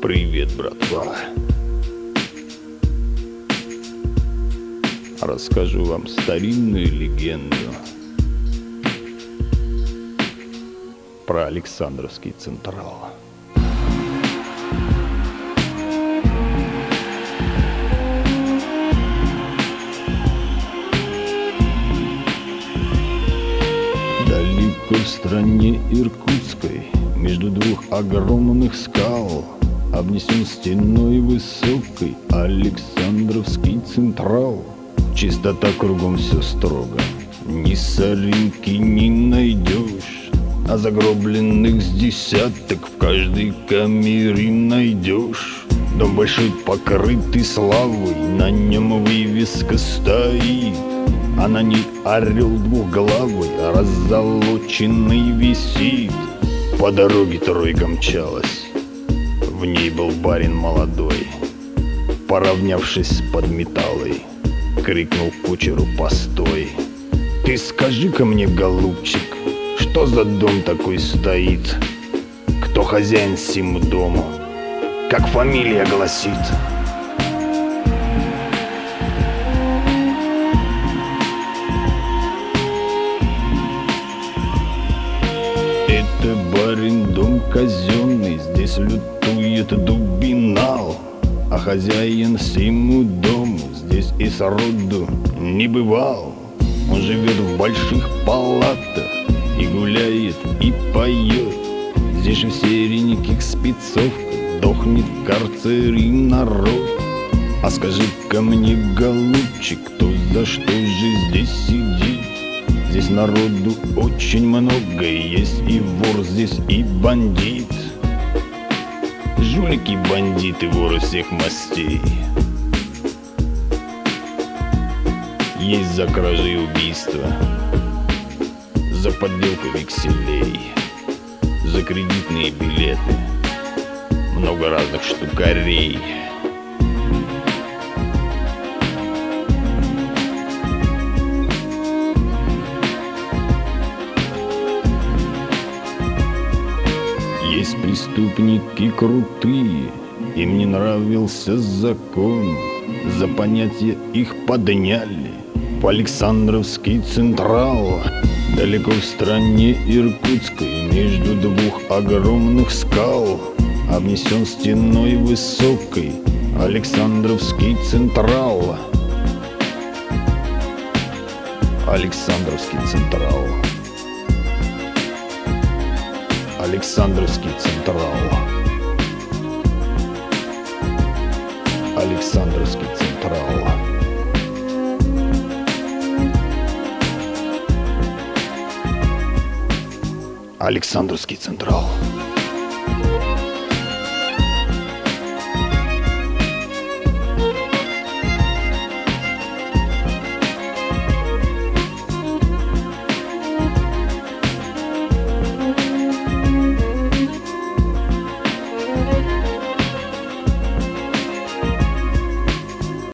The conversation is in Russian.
Привет, братва. Расскажу вам старинную легенду про Александровский Централ. Далеко в стране Иркутской, между двух огромных скал, обнесен стеной высокой Александровский Централ. Чистота кругом, все строго, ни соринки не найдешь, а загробленных с десяток в каждой камере найдешь. Дом большой, покрытый славой, на нем вывеска стоит, а на ней орел двухглавый, раззолоченный висит. По дороге тройка мчалась, в ней был барин молодой. Поравнявшись с подметалой, крикнул кучеру: постой. Ты скажи-ка мне, голубчик, что за дом такой стоит? Кто хозяин сему дому? Как фамилия гласит? Это барин дом казенный, здесь лютует дубинал, а хозяин сему дому здесь и сроду не бывал. Он живет в больших палатах и гуляет, и поет. Здесь же в сереньких спецовках дохнет в карцере народ. А скажи-ка мне, голубчик, кто за что же здесь сидит? Здесь народу очень много, есть и вор здесь, и бандит. Жулики, бандиты, воры всех мастей. Есть за кражи и убийства, за подделку векселей, за кредитные билеты, много разных штукарей. Есть преступники крутые, им не нравился закон, за понятия их подняли в Александровский Централ. Далеко в стране Иркутской, между двух огромных скал, обнесен стеной высокой Александровский Централ. Александровский Централ. Александровский Централ. Александровский Централ. Александровский Централ.